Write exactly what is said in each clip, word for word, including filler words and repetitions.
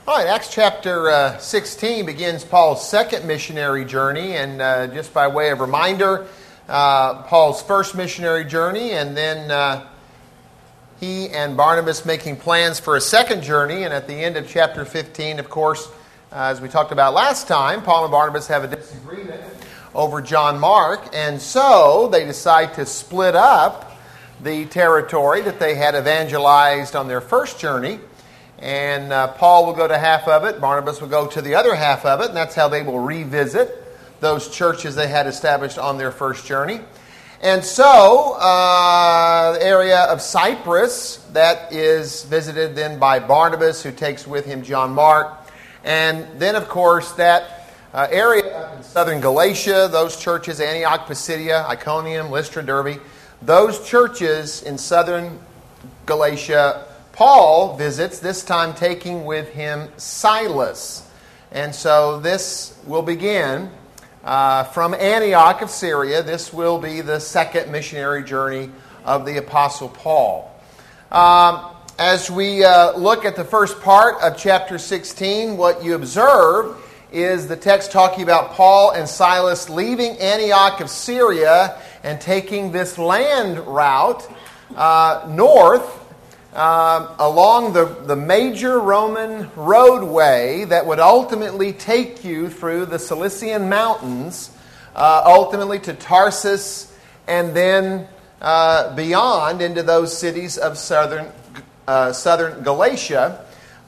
All right, Acts chapter uh, sixteen begins Paul's second missionary journey, and uh, just by way of reminder, uh, Paul's first missionary journey, and then uh, he and Barnabas making plans for a second journey, and at the end of chapter fifteen, of course, uh, as we talked about last time, Paul and Barnabas have a disagreement over John Mark, and so they decide to split up the territory that they had evangelized on their first journey. And uh, Paul will go to half of it, Barnabas will go to the other half of it, and that's how they will revisit those churches they had established on their first journey. And so, uh, the area of Cyprus, that is visited then by Barnabas, who takes with him John Mark. And then, of course, that uh, area up in southern Galatia, those churches, Antioch, Pisidia, Iconium, Lystra, Derbe, those churches in southern Galatia, Paul visits, this time taking with him Silas. And so this will begin uh, from Antioch of Syria. This will be the second missionary journey of the Apostle Paul. Um, as we uh, look at the first part of chapter sixteen, what you observe is the text talking about Paul and Silas leaving Antioch of Syria and taking this land route uh, north Um, along the, the major Roman roadway that would ultimately take you through the Cilician Mountains, uh, ultimately to Tarsus, and then uh, beyond into those cities of southern, uh, southern Galatia.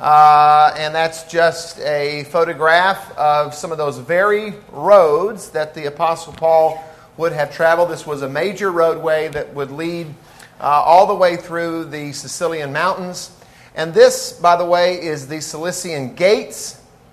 Uh, and that's just a photograph of some of those very roads that the Apostle Paul would have traveled. This was a major roadway that would lead Uh, all the way through the Cilician Mountains. And this, by the way, is the Cilician Gates,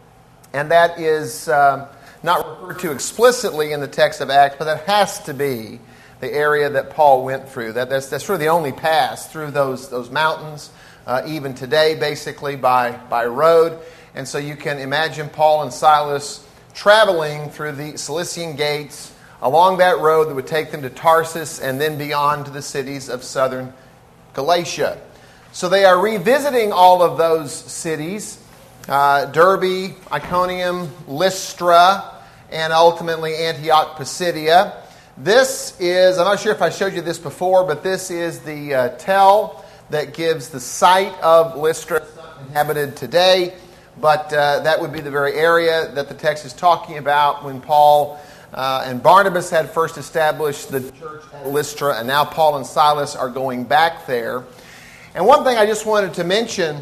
and that is uh, not referred to explicitly in the text of Acts, but that has to be the area that Paul went through. That, that's, that's really the only pass through those, those mountains, uh, even today, basically, by, by road. And so you can imagine Paul and Silas traveling through the Cilician Gates along that road that would take them to Tarsus and then beyond to the cities of southern Galatia. So they are revisiting all of those cities, uh, Derbe, Iconium, Lystra, and ultimately Antioch, Pisidia. This is, I'm not sure if I showed you this before, but this is the uh, tell that gives the site of Lystra. It's not inhabited today, but uh, that would be the very area that the text is talking about when Paul Uh, and Barnabas had first established the church at Lystra, and now Paul and Silas are going back there. And one thing I just wanted to mention,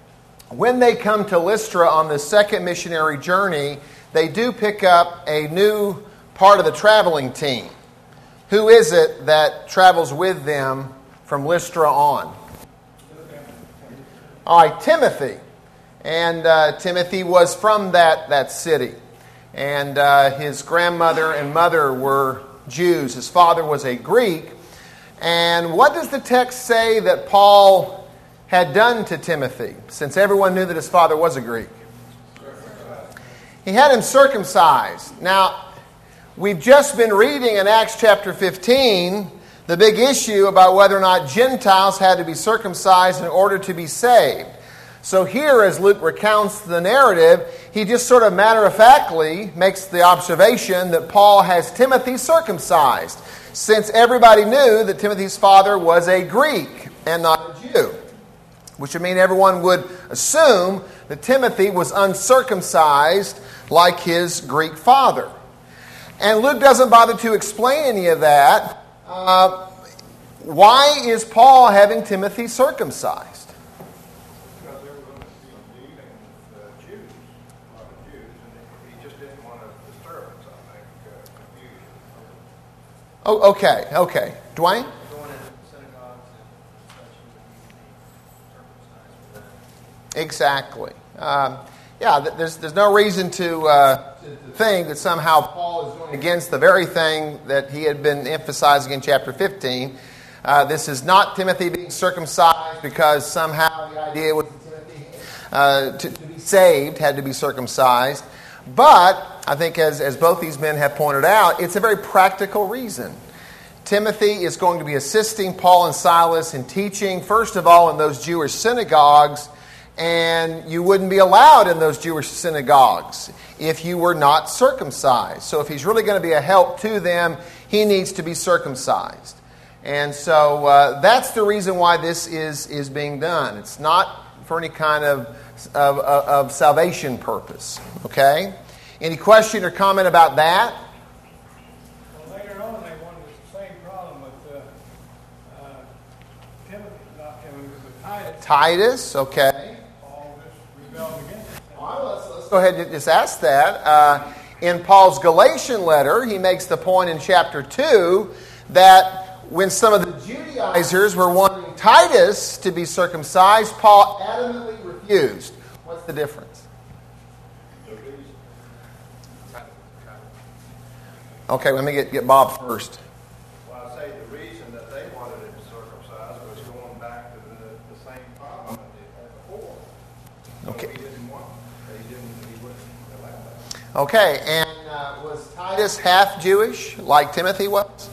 when they come to Lystra on the second missionary journey, they do pick up a new part of the traveling team. Who is it that travels with them from Lystra on? All right, Timothy. And uh, Timothy was from that, that city. And uh, his grandmother and mother were Jews. His father was a Greek. And what does the text say that Paul had done to Timothy, since everyone knew that his father was a Greek? He had him circumcised. Now, we've just been reading in Acts chapter fifteen the big issue about whether or not Gentiles had to be circumcised in order to be saved. So here, as Luke recounts the narrative, he just sort of matter-of-factly makes the observation that Paul has Timothy circumcised, since everybody knew that Timothy's father was a Greek and not a Jew, which would mean everyone would assume that Timothy was uncircumcised like his Greek father. And Luke doesn't bother to explain any of that. Uh, why is Paul having Timothy circumcised? Oh, okay, okay. Dwayne? Exactly. Um, yeah, there's there's no reason to, uh, to think that somehow Paul is going against the very thing that he had been emphasizing in chapter fifteen. Uh, this is not Timothy being circumcised because somehow the idea was that Timothy, uh, to, to be saved, had to be circumcised. But I think as, as both these men have pointed out, it's a very practical reason. Timothy is going to be assisting Paul and Silas in teaching, first of all, in those Jewish synagogues, and you wouldn't be allowed in those Jewish synagogues if you were not circumcised. So if he's really going to be a help to them, he needs to be circumcised. And so uh, that's the reason why this is, is being done. It's not for any kind of, of, of salvation purpose. Okay? Any question or comment about that? Well, later on they wanted the same problem with uh, uh, Timothy, not Timothy, but Titus. Titus, okay. Paul just rebelled against it. All right, let's, let's go ahead and just ask that. Uh, in Paul's Galatian letter, he makes the point in chapter two that when some of the Judaizers were wanting Titus to be circumcised, Paul adamantly refused. What's the difference? Okay, let me get, get Bob first. Well, I say the reason that they wanted him circumcised was going back to the, the same problem that they had before. So Okay. He didn't want it. He didn't. He wouldn't allow that. Okay, and uh, was Titus half Jewish like Timothy was?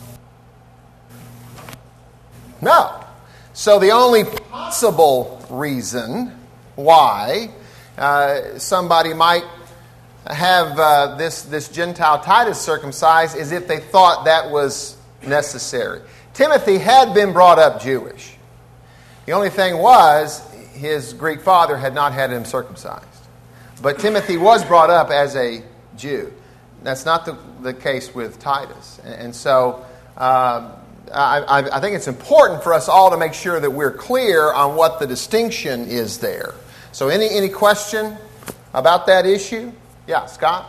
No. So the only possible reason why uh, somebody might have uh, this, this Gentile Titus circumcised is if they thought that was necessary. Timothy had been brought up Jewish. The only thing was his Greek father had not had him circumcised. But Timothy was brought up as a Jew. That's not the, the case with Titus. And, and so um, I, I, I think it's important for us all to make sure that we're clear on what the distinction is there. So any, any question about that issue? Yeah, Scott?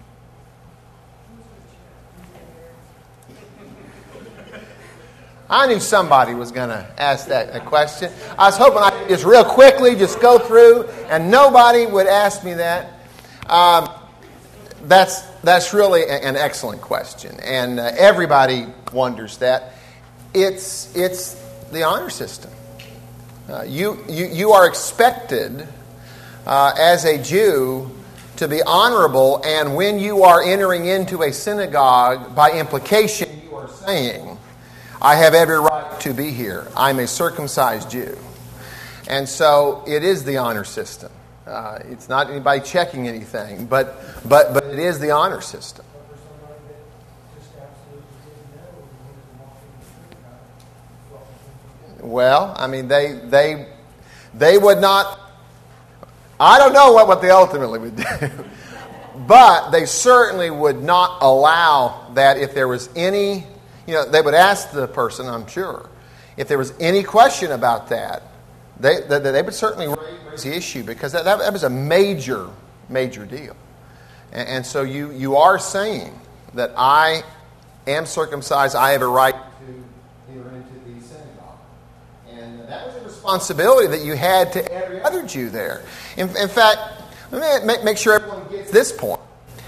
I knew somebody was going to ask that, that question. I was hoping I could just real quickly just go through and nobody would ask me that. Um, that's that's really a, an excellent question, and uh, everybody wonders that. It's it's the honor system. Uh, you, you you are expected uh, as a Jew to be honorable, and when you are entering into a synagogue, by implication, you are saying, I have every right to be here. I'm a circumcised Jew. And so it is the honor system. Uh, it's not anybody checking anything, but, but, but it is the honor system. Well, I mean, they they they would not... I don't know what, what they ultimately would do. But they certainly would not allow that if there was any... You know, they would ask the person, I'm sure, if there was any question about that, they they, they would certainly raise the issue, because that, that, that was a major, major deal. And, and so you, you are saying that I am circumcised, I have a right to enter into the synagogue. And that was a responsibility that you had to every other Jew there. In, in fact, let me make, make sure everyone gets this point.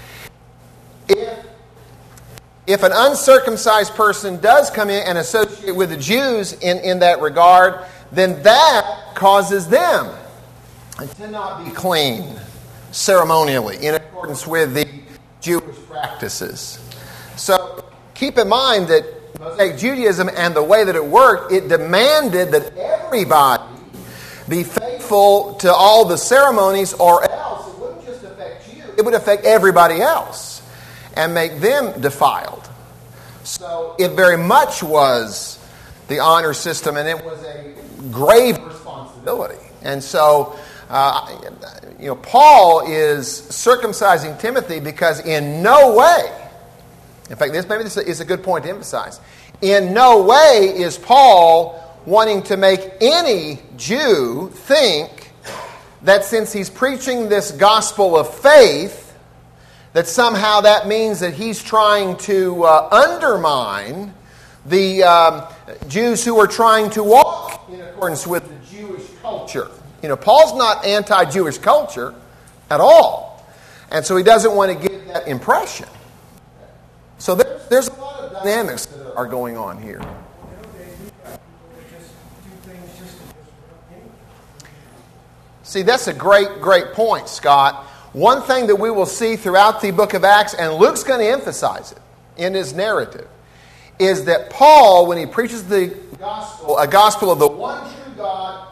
If If an uncircumcised person does come in and associate with the Jews in, in that regard, then that causes them to not be clean ceremonially in accordance with the Jewish practices. So keep in mind that Mosaic Judaism and the way that it worked, it demanded that everybody be faithful to all the ceremonies, or else it wouldn't just affect you, it would affect everybody else and make them defiled. So it very much was the honor system, and it was a grave responsibility. And so, uh, you know, Paul is circumcising Timothy because in no way, in fact, this maybe this is a good point to emphasize, in no way is Paul wanting to make any Jew think that since he's preaching this gospel of faith, that somehow that means that he's trying to uh, undermine the um, Jews who are trying to walk in accordance with the Jewish culture. You know, Paul's not anti-Jewish culture at all. And so he doesn't want to give that impression. So there's, there's a lot of dynamics that are going on here. See, that's a great, great point, Scott. One thing that we will see throughout the book of Acts, and Luke's going to emphasize it in his narrative, is that Paul, when he preaches the gospel, a gospel of the one true God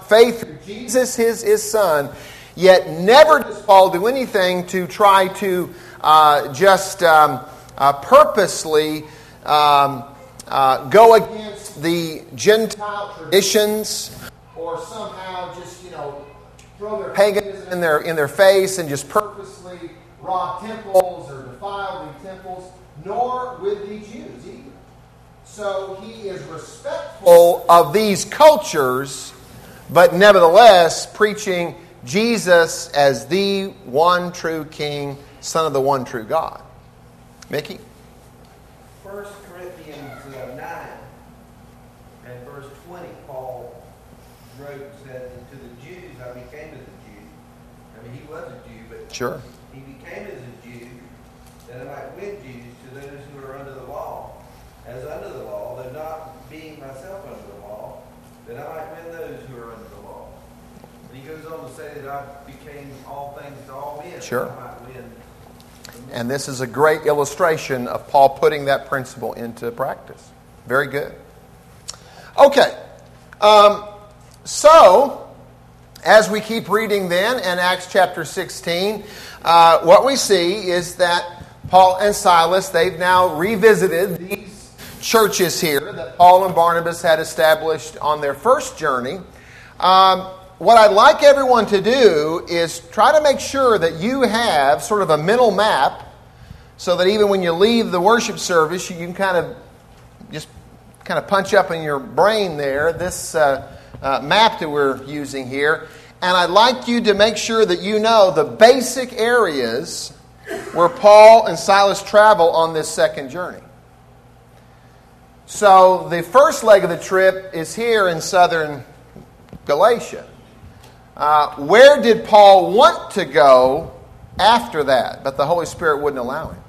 faith through Jesus, his, his Son, yet never does Paul do anything to try to uh, just um, uh, purposely um, uh, go against the Gentile traditions, or somehow just, you know, throw their paganism in their, in their face and just purposely rob temples or defile the temples, nor with the Jews either. So he is respectful of these cultures, but nevertheless preaching Jesus as the one true King, Son of the one true God. Mickey? First Corinthians uh, nine and verse twenty, Paul wrote and said, to the Jews I became as a Jew. I mean, he was a Jew, but Sure. he became as a Jew that I might win Jews to those who are under the law. As under the law, though not being myself under the law, that I might win those who are under the law. And he goes on to say that I became all things to all men. Sure. That I might win. And this is a great illustration of Paul putting that principle into practice. Very good. Okay. Um, so, as we keep reading then in Acts chapter sixteen, uh, what we see is that Paul and Silas, they've now revisited these churches here that Paul and Barnabas had established on their first journey. Um, what I'd like everyone to do is try to make sure that you have sort of a mental map, so that even when you leave the worship service, you can kind of just kind of punch up in your brain there this uh, uh, map that we're using here. And I'd like you to make sure that you know the basic areas where Paul and Silas travel on this second journey. So the first leg of the trip is here in southern Galatia. Uh, where did Paul want to go after that? But the Holy Spirit wouldn't allow him.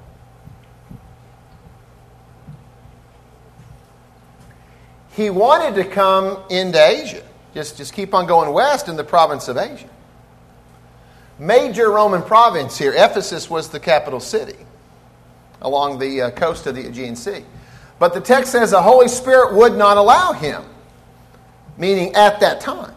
He wanted to come into Asia. Just, just keep on going west in the province of Asia. Major Roman province here. Ephesus was the capital city along the uh, coast of the Aegean Sea. But the text says the Holy Spirit would not allow him, meaning at that time.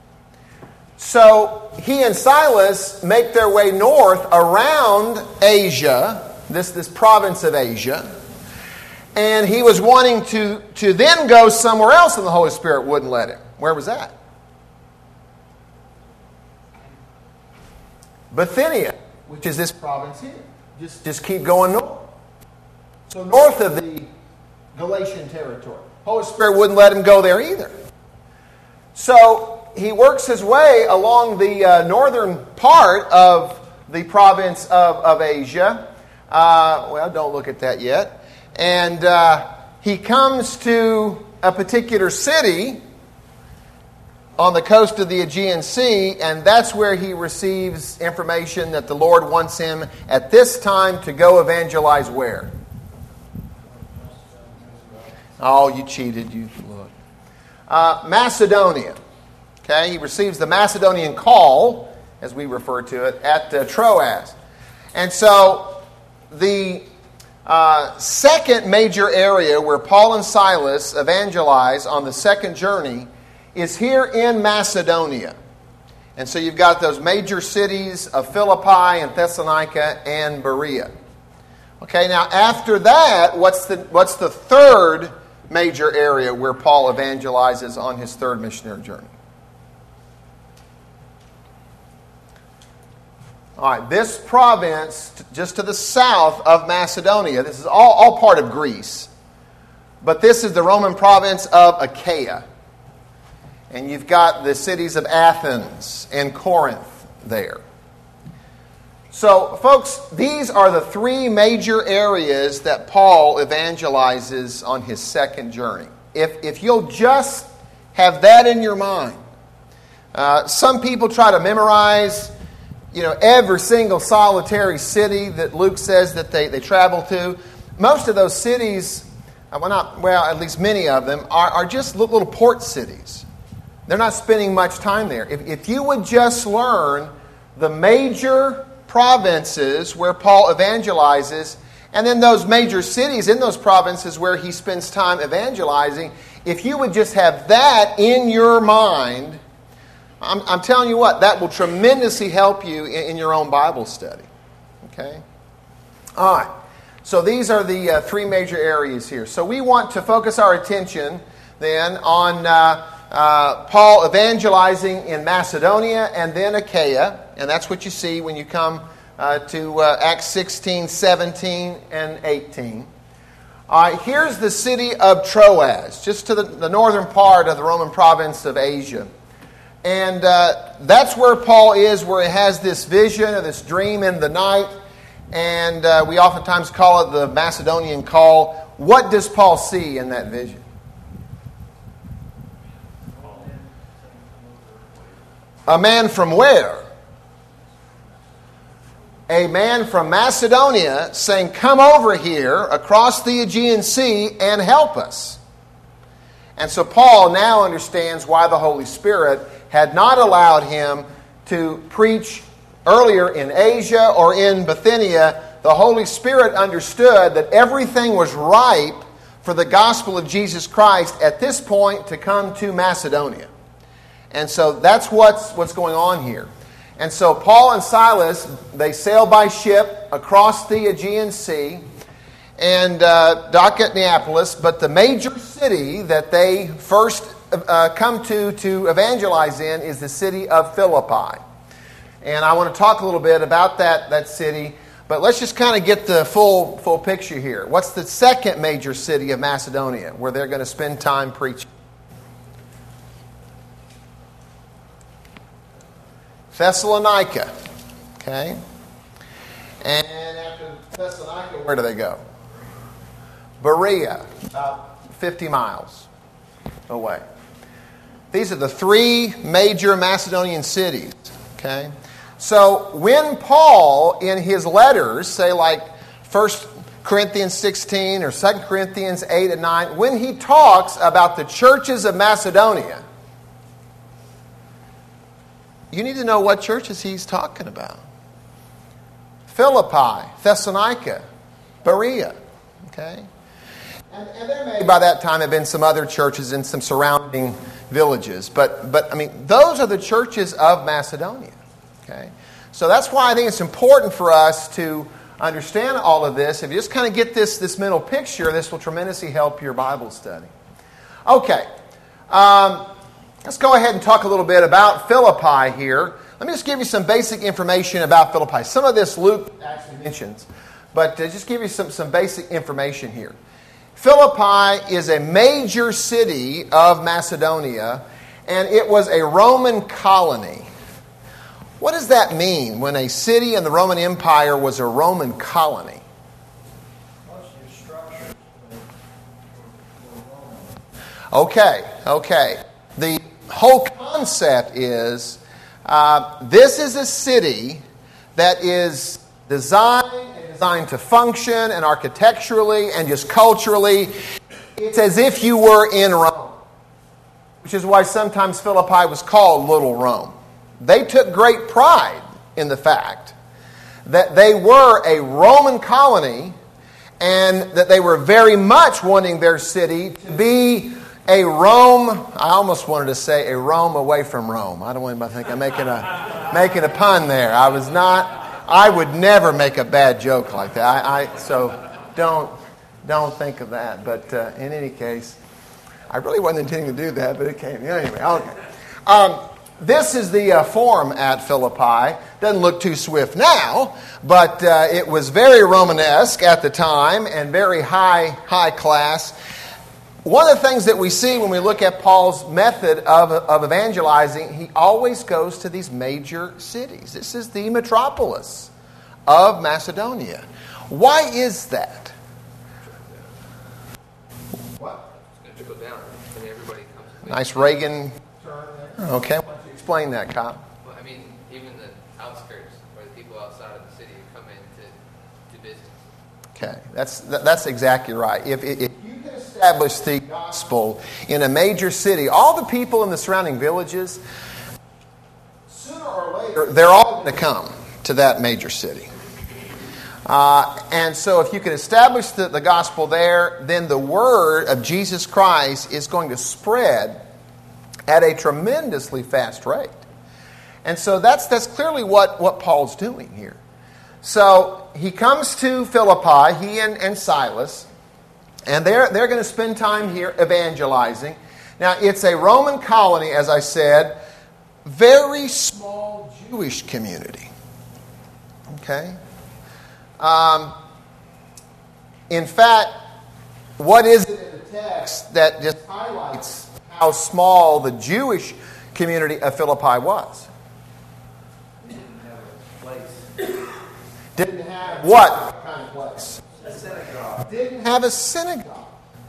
So he and Silas make their way north around Asia, this, this province of Asia, and he was wanting to, to then go somewhere else, and the Holy Spirit wouldn't let him. Where was that? Bithynia, which is this province here. Just, just keep going north. So north of the Galatian territory. Holy Spirit wouldn't let him go there either. So he works his way along the uh, northern part of the province of, of Asia. Uh, well, don't look at that yet. And uh, he comes to a particular city on the coast of the Aegean Sea, and that's where he receives information that the Lord wants him at this time to go evangelize where? Oh, you cheated. You look. Uh, Macedonia. Okay, he receives the Macedonian call, as we refer to it, at uh, Troas. And so the uh, second major area where Paul and Silas evangelize on the second journey is here in Macedonia. And so you've got those major cities of Philippi and Thessalonica and Berea. Okay, now after that, what's the what's the third major area where Paul evangelizes on his third missionary journey? All right, this province just to the south of Macedonia, this is all, all part of Greece, but this is the Roman province of Achaia. And you've got the cities of Athens and Corinth there. So, folks, these are the three major areas that Paul evangelizes on his second journey. If, if you'll just have that in your mind. Uh, some people try to memorize, you know, every single solitary city that Luke says that they, they travel to. Most of those cities, well, not well, at least many of them, are, are just little port cities. They're not spending much time there. If, if you would just learn the major provinces where Paul evangelizes, and then those major cities in those provinces where he spends time evangelizing, if you would just have that in your mind, I'm, I'm telling you what, that will tremendously help you in, in your own Bible study. Okay? All right. So these are the uh, three major areas here. So we want to focus our attention then on uh, uh, Paul evangelizing in Macedonia and then Achaia. And that's what you see when you come uh, to uh, Acts sixteen, seventeen, and eighteen. All right, here's the city of Troas, just to the, the northern part of the Roman province of Asia. And uh, that's where Paul is, where he has this vision or this dream in the night. And uh, we oftentimes call it the Macedonian call. What does Paul see in that vision? A man from where? A man from Macedonia saying, come over here across the Aegean Sea and help us. And so Paul now understands why the Holy Spirit had not allowed him to preach earlier in Asia or in Bithynia. The Holy Spirit understood that everything was ripe for the gospel of Jesus Christ at this point to come to Macedonia. And so that's what's, what's going on here. And so Paul and Silas, they sail by ship across the Aegean Sea and uh, dock at Neapolis. But the major city that they first uh, come to to evangelize in is the city of Philippi. And I want to talk a little bit about that, that city. But let's just kind of get the full, full picture here. What's the second major city of Macedonia where they're going to spend time preaching? Thessalonica. Okay. And after Thessalonica, where do they go? Berea, about fifty miles away. These are the three major Macedonian cities. Okay. So when Paul, in his letters, say like First Corinthians sixteen or Second Corinthians eight and nine, when he talks about the churches of Macedonia, you need to know what churches he's talking about. Philippi, Thessalonica, Berea. Okay? And, and there may, by that time, have been some other churches in some surrounding villages. But, but I mean, those are the churches of Macedonia. Okay? So that's why I think it's important for us to understand all of this. If you just kind of get this, this mental picture, this will tremendously help your Bible study. Okay. Um... Let's go ahead and talk a little bit about Philippi here. Let me just give you some basic information about Philippi. Some of this Luke actually mentions, but uh, just give you some, some basic information here. Philippi is a major city of Macedonia, and it was a Roman colony. What does that mean when a city in the Roman Empire was a Roman colony? Okay, okay. The whole concept is uh, this is a city that is designed and designed to function and architecturally and just culturally. It's as if you were in Rome, which is why sometimes Philippi was called Little Rome. They took great pride in the fact that they were a Roman colony and that they were very much wanting their city to be a Rome, I almost wanted to say a Rome away from Rome. I don't want anybody to think I'm making a, making a pun there. I was not, I would never make a bad joke like that. I, I so don't, don't think of that. But uh, in any case, I really wasn't intending to do that, but it came. Anyway, okay. Um, this is the uh, forum at Philippi. Doesn't look too swift now, but uh, it was very Romanesque at the time and very high, high class. One of the things that we see when we look at Paul's method of, of evangelizing, he always goes to these major cities. This is the metropolis of Macedonia. Why is that? What? It's going to trickle down, and everybody comes. Nice Reagan turn there. Okay, why don't you explain that, Kyle? Well, I mean, even the outskirts, or the people outside of the city who come in to do business. Okay, that's that's exactly right. If, if you can establish the gospel in a major city, all the people in the surrounding villages, sooner or later, they're all going to come to that major city. Uh, and so if you can establish the, the gospel there, then the word of Jesus Christ is going to spread at a tremendously fast rate. And so that's that's clearly what, what Paul's doing here. So he comes to Philippi, he and, and Silas, and they're, they're going to spend time here evangelizing. Now, it's a Roman colony, as I said, very small Jewish community. Okay? Um, in fact, what is it in the text that just highlights how small the Jewish community of Philippi was? Didn't have a place. Didn't have what kind of place? A synagogue. Didn't have a synagogue.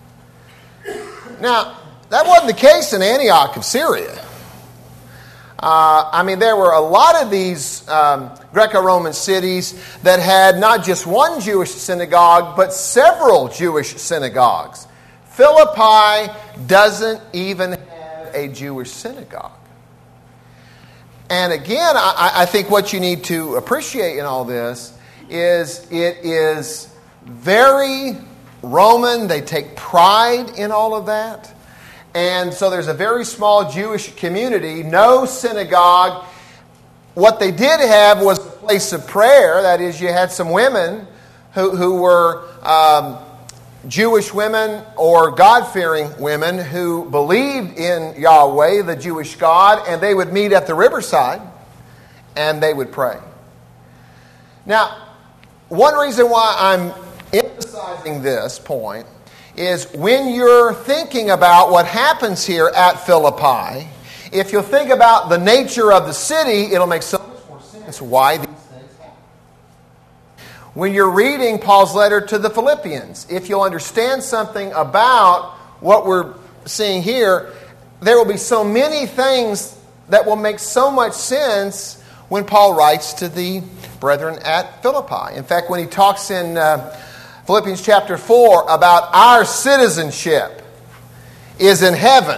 Now, that wasn't the case in Antioch of Syria. Uh, I mean, there were a lot of these um, Greco-Roman cities that had not just one Jewish synagogue, but several Jewish synagogues. Philippi doesn't even have a Jewish synagogue. And again, I, I think what you need to appreciate in all this is it is very Roman. They take pride in all of that. And so there's a very small Jewish community, no synagogue. What they did have was a place of prayer. That is, you had some women who, who were um, Jewish women or God-fearing women who believed in Yahweh, the Jewish God, and they would meet at the riverside and they would pray. Now, one reason why I'm emphasizing this point is when you're thinking about what happens here at Philippi, if you'll think about the nature of the city, it'll make so much more sense why these things happen. When you're reading Paul's letter to the Philippians, if you'll understand something about what we're seeing here, there will be so many things that will make so much sense when Paul writes to the brethren at Philippi. In fact, when he talks in Uh, Philippians chapter four about our citizenship is in heaven.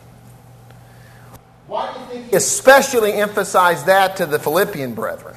Why do you think he especially emphasized that to the Philippian brethren?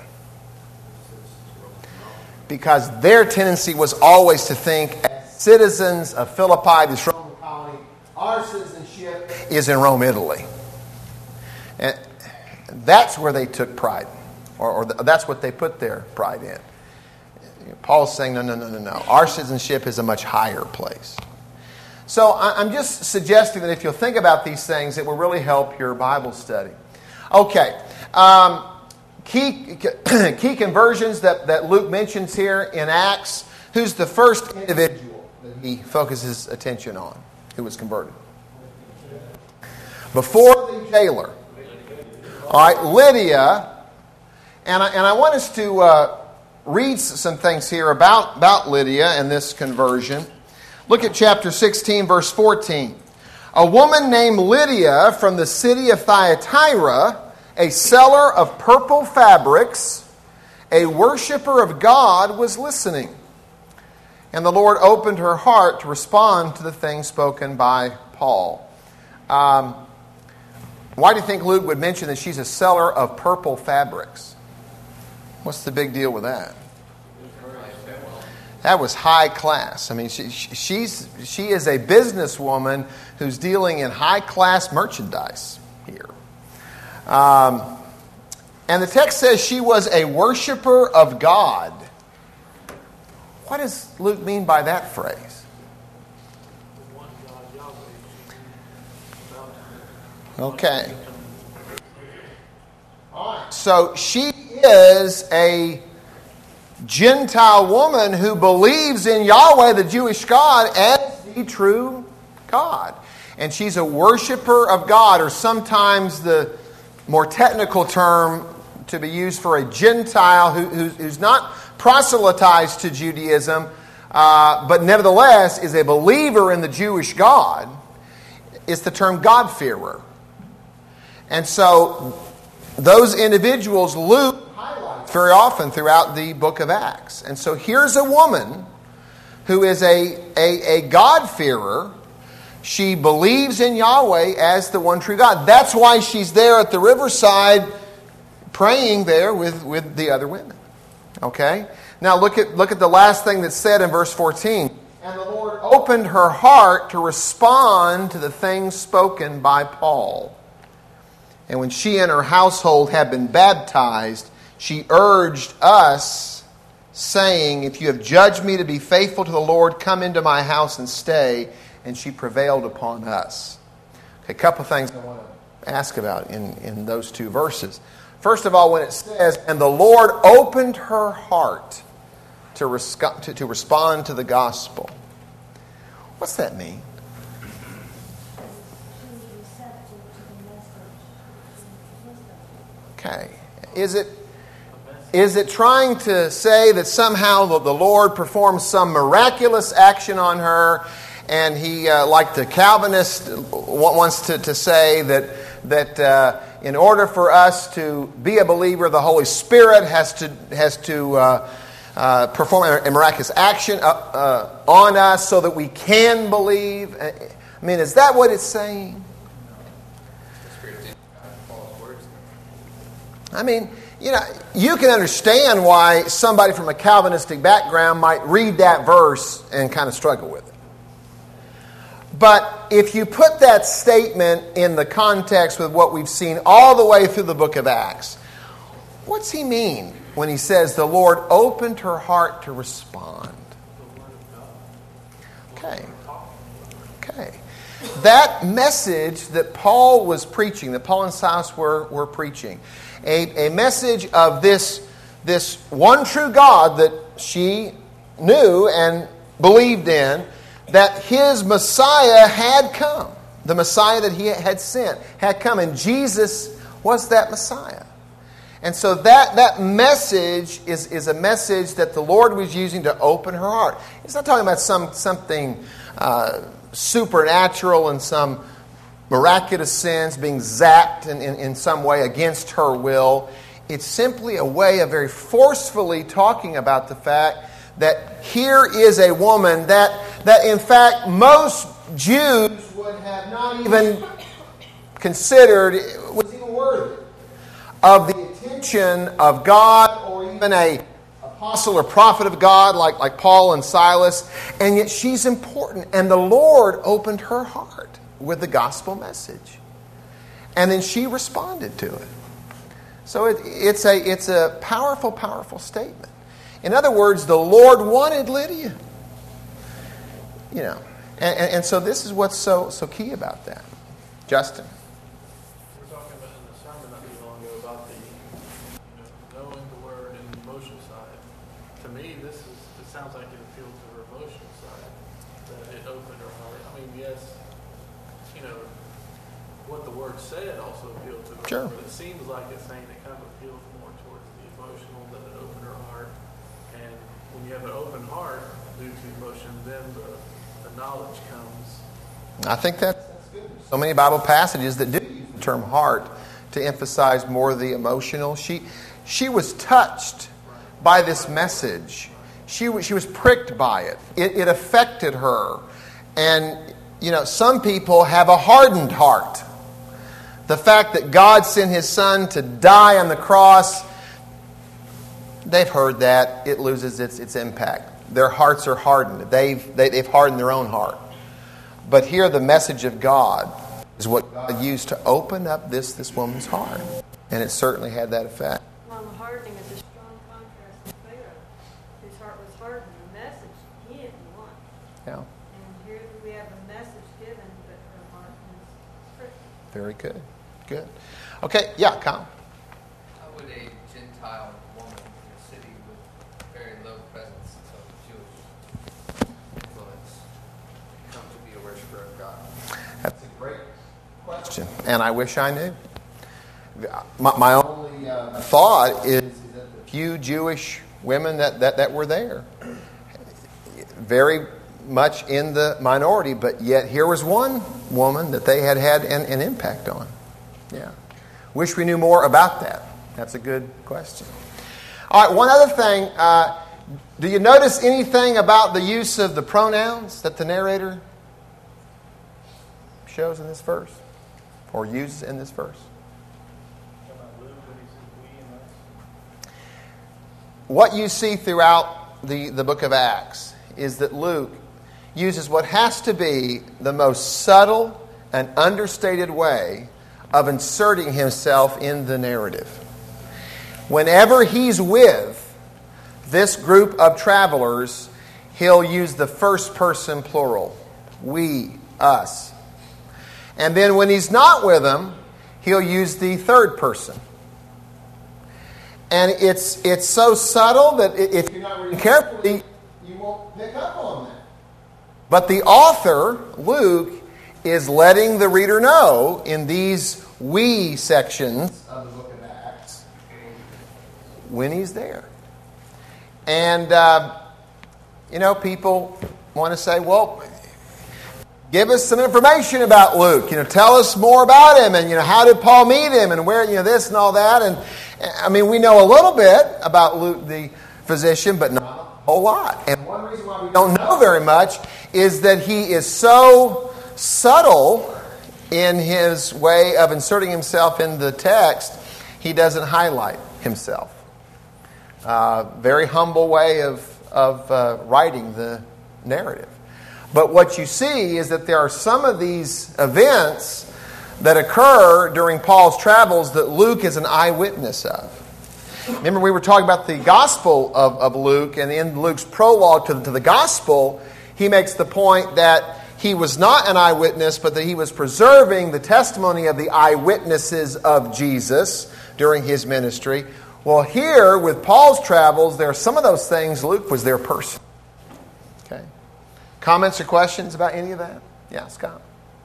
Because their tendency was always to think, as citizens of Philippi, this Roman colony, our citizenship is in Rome, Italy. And that's where they took pride, or, or that's what they put their pride in. Paul's saying, no, no, no, no, no. Our citizenship is a much higher place. So I'm just suggesting that if you'll think about these things, it will really help your Bible study. Okay. Um, key, key conversions that, that Luke mentions here in Acts. Who's the first individual that he focuses attention on who was converted? Before the jailer. All right, Lydia. And I, and I want us to Uh, read some things here about, about Lydia and this conversion. Look at chapter sixteen, verse fourteen. A woman named Lydia from the city of Thyatira, a seller of purple fabrics, a worshiper of God, was listening. And the Lord opened her heart to respond to the things spoken by Paul. Um, why do you think Luke would mention that she's a seller of purple fabrics? What's the big deal with that? That was high class. I mean, she, she's she is a businesswoman who's dealing in high class merchandise here. Um, and the text says she was a worshiper of God. What does Luke mean by that phrase? Okay. All right. So she is a Gentile woman who believes in Yahweh, the Jewish God, as the true God. And she's a worshiper of God, or sometimes the more technical term to be used for a Gentile who, who, who's not proselytized to Judaism, uh, but nevertheless is a believer in the Jewish God, is the term God-fearer. And so those individuals Luke highlights very often throughout the book of Acts. And so here's a woman who is a, a, a God-fearer. She believes in Yahweh as the one true God. That's why she's there at the riverside praying there with, with the other women. Okay? Now look at look at the last thing that's said in verse fourteen. And the Lord opened her heart to respond to the things spoken by Paul. And when she and her household had been baptized, she urged us, saying, if you have judged me to be faithful to the Lord, come into my house and stay. And she prevailed upon us. Okay, a couple of things I want to ask about in, in those two verses. First of all, when it says, and the Lord opened her heart to, res- to, to respond to the gospel. What's that mean? Okay. Is it is it trying to say that somehow the, the Lord performs some miraculous action on her, and he, uh, like the Calvinist wants to, to say that that uh, in order for us to be a believer, the Holy Spirit has to has to uh, uh, perform a miraculous action uh, uh, on us so that we can believe? I mean, is that what it's saying? I mean, you know, you can understand why somebody from a Calvinistic background might read that verse and kind of struggle with it. But if you put that statement in the context with what we've seen all the way through the book of Acts, what's he mean when he says the Lord opened her heart to respond? Okay. Okay. That message that Paul was preaching, that Paul and Silas were, were preaching, a, a message of this, this one true God that she knew and believed in, that his Messiah had come. The Messiah that he had sent had come, and Jesus was that Messiah. And so that, that message is, is a message that the Lord was using to open her heart. It's not talking about some something uh, supernatural and some miraculous sins being zapped in, in, in some way against her will. It's simply a way of very forcefully talking about the fact that here is a woman that, that in fact most Jews would have not even considered was even worthy of the attention of God or even a apostle or prophet of God like, like Paul and Silas, and yet she's important. And the Lord opened her heart with the gospel message. And then she responded to it. So it, it's a it's a powerful, powerful statement. In other words, the Lord wanted Lydia. You know, and, and, and so this is what's so so key about that. Justin. We're talking about in the sermon not too long ago about the you know, knowing the word and the emotional side. To me, this is it sounds like it appealed to her emotional side, that it opened her heart. I mean, yes, you know, what the word said also appealed to her. Sure. But it seems like it's saying it kind of appeals more towards the emotional, that it opened her heart. And when you have an open heart due to emotion, then the, the knowledge comes. I think that's good. So many Bible passages that do use the term heart to emphasize more the emotional. She she was touched by this message. She was, she was pricked by it. It, it affected her. And, you know, some people have a hardened heart. The fact that God sent His Son to die on the cross, they've heard that. It loses its, its impact. Their hearts are hardened. They've, they, they've hardened their own heart. But here the message of God is what God used to open up this, this woman's heart. And it certainly had that effect. Well, the hardening is a strong contrast to Pharaoh, whose heart was hardened. The message he didn't want. Yeah. And here we have a message given, but her heart was pricked. Very good. Good. Okay, yeah, Kyle. How would a Gentile woman in a city with very low presence of Jewish influence come to be a worshiper of God? That's a great question, and I wish I knew. My, my only uh, thought is that the few Jewish women that, that, that were there, very much in the minority, but yet here was one woman that they had had an, an impact on. Yeah. Wish we knew more about that. That's a good question. All right, one other thing. Uh, do you notice anything about the use of the pronouns that the narrator shows in this verse? Or uses in this verse? What you see throughout the, the book of Acts is that Luke uses what has to be the most subtle and understated way of inserting himself in the narrative. Whenever he's with this group of travelers, he'll use the first person plural. We, us. And then when he's not with them, he'll use the third person. And it's it's so subtle that if you're not reading carefully, you won't pick up on that. But the author, Luke, is letting the reader know in these we sections of the book of Acts when he's there. And, uh, you know, people want to say, well, give us some information about Luke. You know, tell us more about him. And, you know, how did Paul meet him? And where, you know, this and all that. And, I mean, we know a little bit about Luke the physician, but not a whole lot. And one reason why we don't know very much is that he is so subtle in his way of inserting himself in the text, he doesn't highlight himself. Uh, very humble way of, of uh, writing the narrative. But what you see is that there are some of these events that occur during Paul's travels that Luke is an eyewitness of. Remember, we were talking about the Gospel of, of Luke, and in Luke's prologue to, to the Gospel, he makes the point that he was not an eyewitness, but that he was preserving the testimony of the eyewitnesses of Jesus during his ministry. Well, here, with Paul's travels, there are some of those things Luke was their person. Okay. Comments or questions about any of that? Yeah, Scott.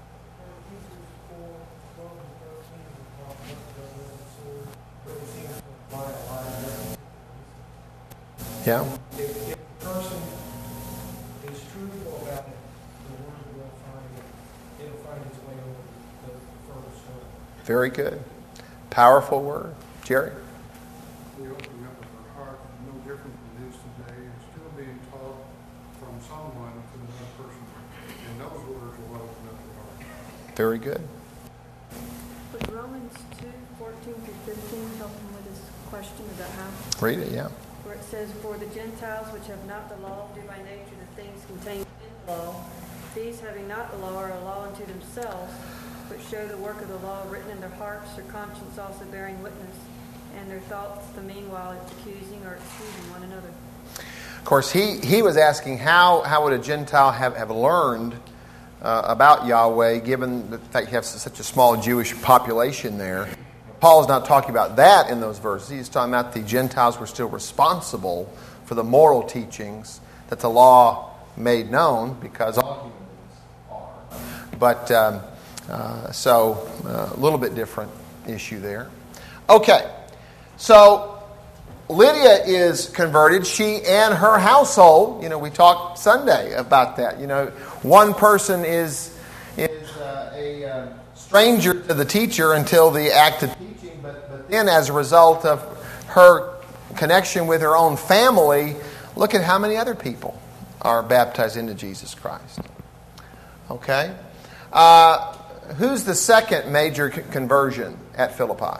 Yeah. If, if a person is truthful about it, the word will find it. It'll find its way over the, the furthest one. Very good. Powerful word. Jerry? The opening up of our heart is no different than it is today. It's still being taught from someone to another person. And those words will open up the heart. Very good. Would Romans two, fourteen through fifteen help him with his question about how? Read it, yeah. Where it says, for the Gentiles which have not the law do by nature the things contained in the law, these having not the law are a law unto themselves, which show the work of the law written in their hearts, their conscience also bearing witness, and their thoughts the meanwhile accusing or excusing one another. Of course, he, he was asking how, how would a Gentile have, have learned uh, about Yahweh, given the fact you have such a small Jewish population there. Paul's not talking about that in those verses. He's talking about the Gentiles were still responsible for the moral teachings that the law made known, because all human beings are. But, um, uh, so, uh, a little bit different issue there. Okay, so Lydia is converted. She and her household, you know, we talked Sunday about that. You know, one person is, is uh, a uh, stranger to the teacher until the act of teaching, but, but then as a result of her connection with her own family, look at how many other people are baptized into Jesus Christ. Okay? Uh, who's the second major c- conversion at Philippi?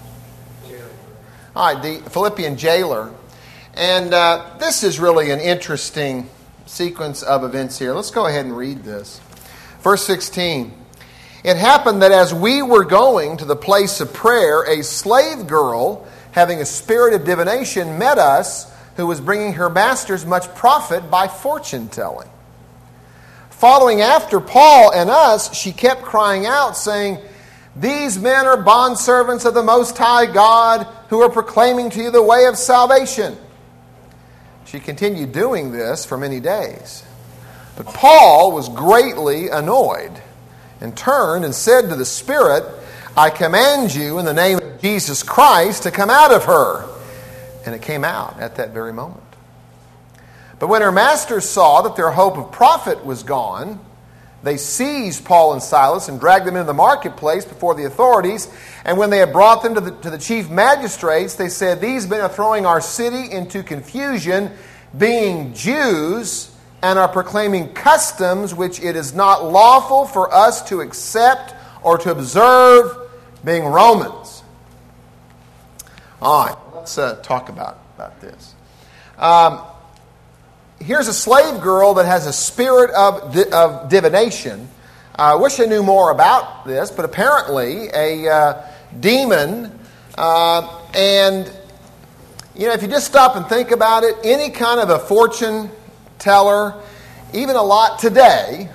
All right, the Philippian jailer. And uh, this is really an interesting sequence of events here. Let's go ahead and read this. Verse sixteen. It happened that as we were going to the place of prayer, a slave girl, having a spirit of divination, met us, who was bringing her masters much profit by fortune telling. Following after Paul and us, she kept crying out, saying, these men are bondservants of the Most High God, who are proclaiming to you the way of salvation. She continued doing this for many days. But Paul was greatly annoyed, and turned and said to the spirit, I command you in the name of Jesus Christ to come out of her. And it came out at that very moment. But when her masters saw that their hope of profit was gone, they seized Paul and Silas and dragged them into the marketplace before the authorities. And when they had brought them to the, to the chief magistrates, they said, these men are throwing our city into confusion, being Jews, and are proclaiming customs which it is not lawful for us to accept or to observe, being Romans. All right, let's uh, talk about, about this. Um, here's a slave girl that has a spirit of, di- of divination. I wish I knew more about this, but apparently a uh, demon, uh, and you know, if you just stop and think about it, any kind of a fortune teller, even a lot today,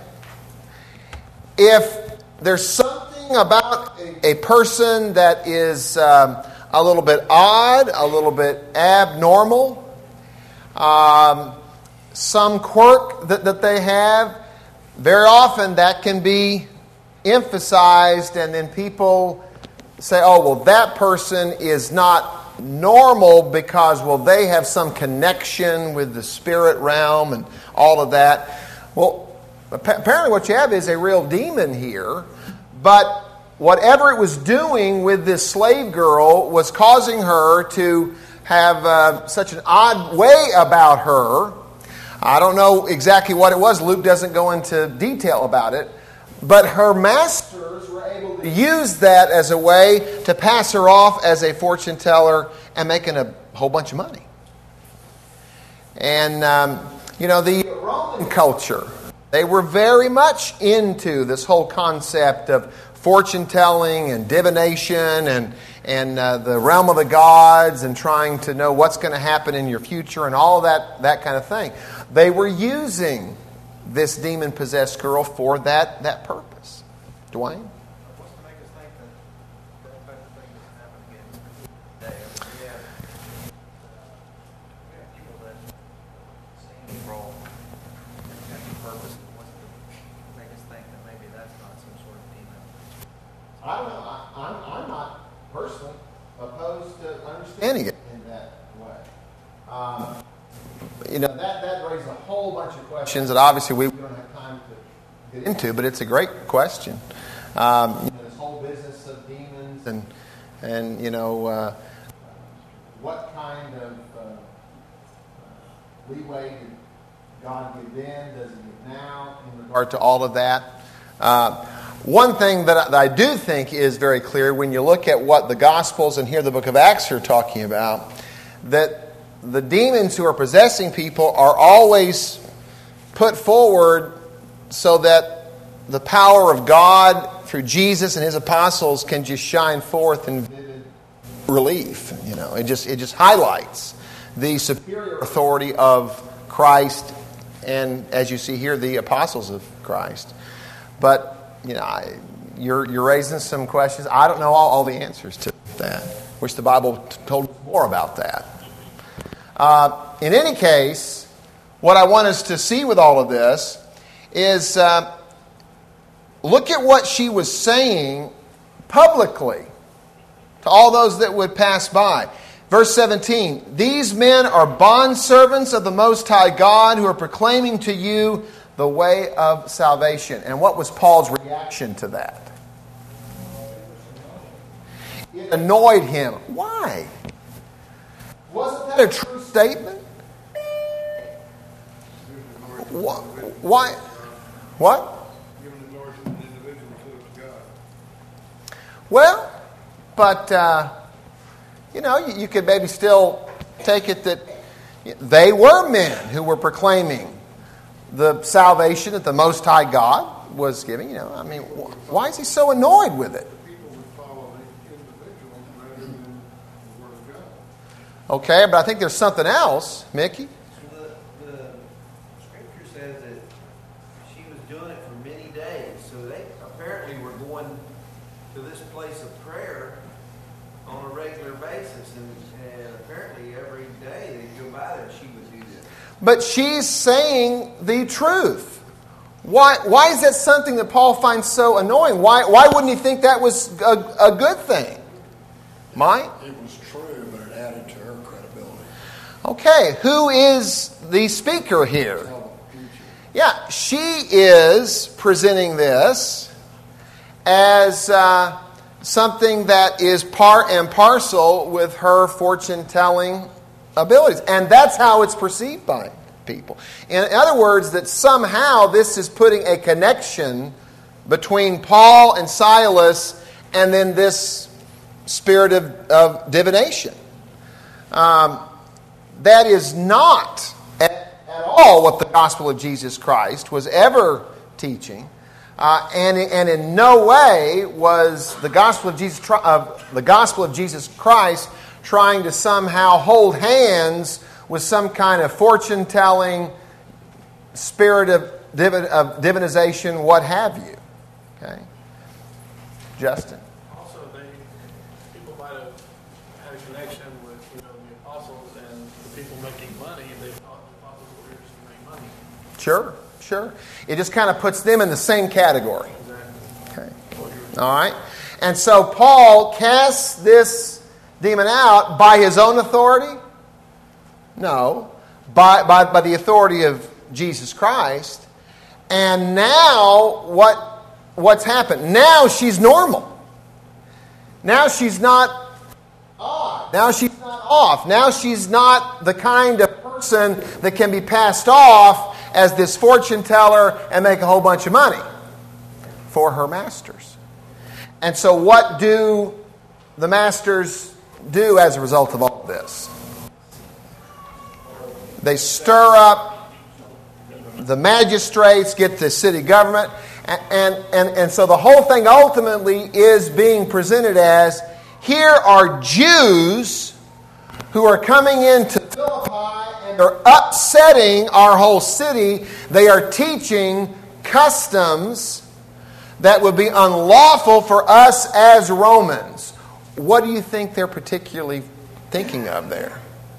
if there's something about a person that is um, a little bit odd, a little bit abnormal, um, some quirk that, that they have, very often that can be emphasized, and then people say, oh, well, that person is not normal because, well, they have some connection with the spirit realm and all of that. Well, apparently what you have is a real demon here, but whatever it was doing with this slave girl was causing her to have uh, such an odd way about her. I don't know exactly what it was. Luke doesn't go into detail about it. But her masters were able to use that as a way to pass her off as a fortune teller and making a whole bunch of money. And, um, you know, the Roman culture, they were very much into this whole concept of fortune telling and divination and, and uh, the realm of the gods and trying to know what's going to happen in your future and all of that, that kind of thing. They were using this demon-possessed girl for that, that purpose. Dwayne? What's to make us think that that type of thing doesn't happen again today? We have, uh, we have people that seem to roll and have a purpose. What's to make us think that maybe that's not some sort of demon? I don't know. I, I'm, I'm not personally opposed to understanding it in that way. Um, you know, that, that raises a whole bunch of questions that obviously we don't have time to get into, but it's a great question. Um, you know, this whole business of demons and, and you know, uh, what kind of uh, leeway did God give then? Does he give now in regard to all of that? Uh, one thing that I, that I do think is very clear when you look at what the Gospels and here the book of Acts are talking about, that the demons who are possessing people are always put forward so that the power of God through Jesus and his apostles can just shine forth in vivid relief. You know, it just it just highlights the superior authority of Christ and, as you see here, the apostles of Christ. But you know, I, you're you're raising some questions. I don't know all, all the answers to that. Which the Bible t- told us more about that. Uh, in any case, what I want us to see with all of this is uh, look at what she was saying publicly to all those that would pass by. Verse seventeen, these men are bondservants of the Most High God who are proclaiming to you the way of salvation. And what was Paul's reaction to that? It annoyed him. Why? Wasn't that a true statement? Why? Why? What? Giving authority to an individual to God. Well, but, uh, you know, you, you could maybe still take it that they were men who were proclaiming the salvation that the Most High God was giving. You know, I mean, why is he so annoyed with it? People would follow the individual rather than the Word of God. Okay, but I think there's something else, Mickey. So the, the scripture says that she was doing it for many days. So they apparently were going to this place of prayer on a regular basis. And, and apparently every day they'd go by there, she would do this. But she's saying the truth. Why, why is that something that Paul finds so annoying? Why, why wouldn't he think that was a, a good thing? Mike? It was true, but it added to her credibility. Okay, who is the speaker here? Yeah, she is presenting this as uh, something that is part and parcel with her fortune-telling abilities. And that's how it's perceived by people. In other words, that somehow this is putting a connection between Paul and Silas and then this spirit of, of divination. Um, that is not at, at all what the gospel of Jesus Christ was ever teaching. Uh, and, and in no way was the gospel of Jesus, uh, the gospel of Jesus Christ trying to somehow hold hands with some kind of fortune-telling, spirit of, divi- of divinization, what have you. Okay, Justin. Also, they people might have had a connection with you know the apostles and the people making money. They thought the apostles were here to make money. Sure, sure. It just kind of puts them in the same category. Exactly. Okay. All right. And so Paul casts this demon out by his own authority? No. By, by, by the authority of Jesus Christ. And now what what's happened? Now she's normal. Now she's not odd. Now she's not off. Now she's not the kind of person that can be passed off as this fortune teller and make a whole bunch of money for her masters. And so what do the masters do as a result of all this? They stir up the magistrates, get the city government, and, and, and, and so the whole thing ultimately is being presented as, here are Jews who are coming into Philippi and they're upsetting our whole city. They are teaching customs that would be unlawful for us as Romans. What do you think they're particularly thinking of there?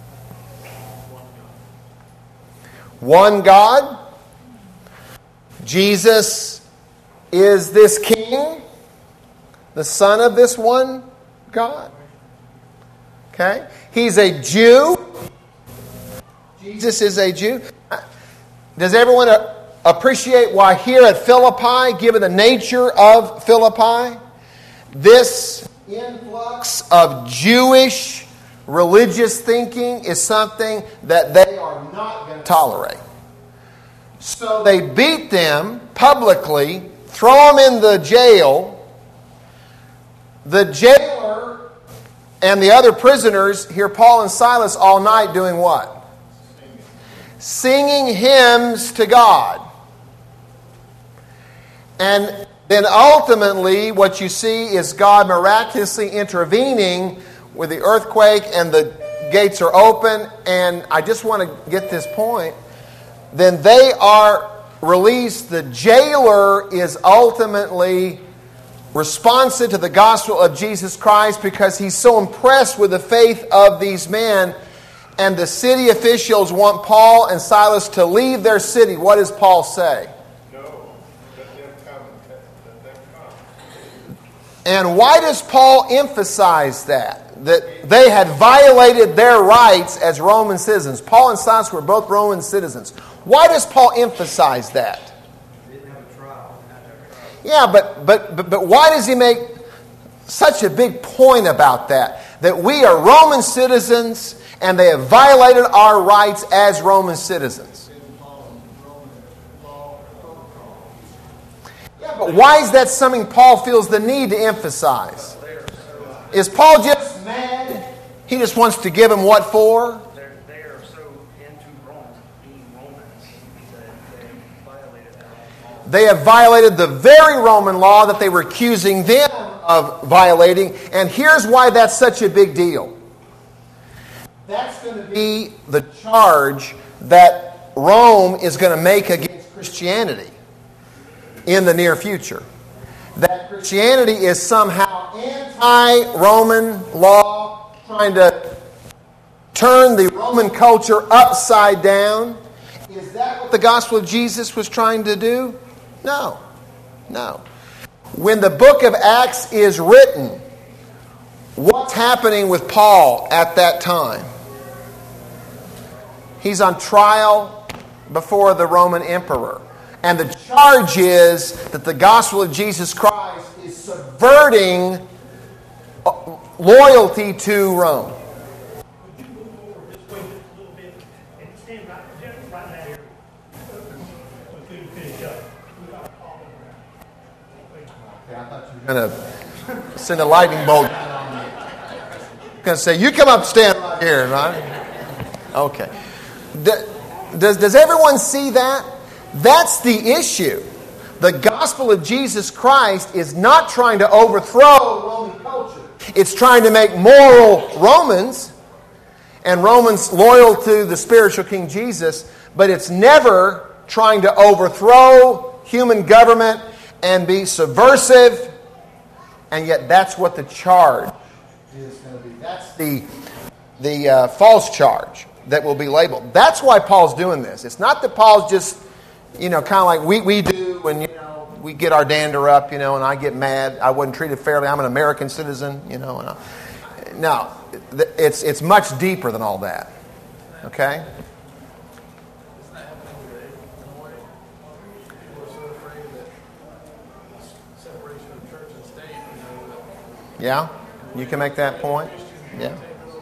One God. Jesus is this king, the son of this one God. Okay? He's a Jew. Jesus is a Jew. Does everyone appreciate why here at Philippi, given the nature of Philippi, this influx of Jewish religious thinking is something that they are not going to tolerate? So they beat them publicly, throw them in the jail. The jailer and the other prisoners hear Paul and Silas all night doing what? Singing hymns to God. And then ultimately what you see is God miraculously intervening with the earthquake and the gates are open. And I just want to get this point. Then they are released. The jailer is ultimately responsive to the gospel of Jesus Christ because he's so impressed with the faith of these men. And the city officials want Paul and Silas to leave their city. What does Paul say? No, let them come. Let them come. And why does Paul emphasize that? That they had violated their rights as Roman citizens. Paul and Silas were both Roman citizens. Why does Paul emphasize that? They didn't have a trial. Yeah, but, but but but why does he make such a big point about that? That we are Roman citizens and they have violated our rights as Roman citizens. Yeah, but why is that something Paul feels the need to emphasize? Is Paul just mad? He just wants to give him what for? They're, they are so into Rome, being Romans, that they violated their own law. They have violated the very Roman law that they were accusing them of violating. And here's why that's such a big deal. That's going to be the charge that Rome is going to make against Christianity in the near future. That Christianity is somehow anti-Roman law, trying to turn the Roman culture upside down. Is that what the gospel of Jesus was trying to do? No. No. When the book of Acts is written, what's happening with Paul at that time? He's on trial before the Roman emperor. And the charge is that the gospel of Jesus Christ is subverting loyalty to Rome. Would you move over this way just a little bit and stand right, right in that area? Until you finish up. We got a call around. I thought you were going to send a lightning bolt. I'm going to say, you come up, stand right here, right? Okay. Does, does everyone see that? That's the issue. The gospel of Jesus Christ is not trying to overthrow Roman culture. It's trying to make moral Romans and Romans loyal to the spiritual King Jesus, but it's never trying to overthrow human government and be subversive, and yet that's what the charge is going to be. That's the, the uh, false charge that will be labeled. That's why Paul's doing this. It's not that Paul's just, you know, kind of like we, we do when, you know, we get our dander up, you know, and I get mad. I wasn't treated fairly. I'm an American citizen, you know. And I, no, it's, it's much deeper than all that. Okay? Isn't that happening today in a way? People are so afraid that separation of church and state, you know, that Yeah? You can make that point? Yeah.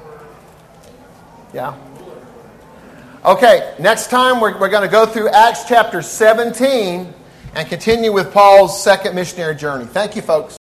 Yeah. Okay, next time we're, we're going to go through Acts chapter seventeen and continue with Paul's second missionary journey. Thank you, folks.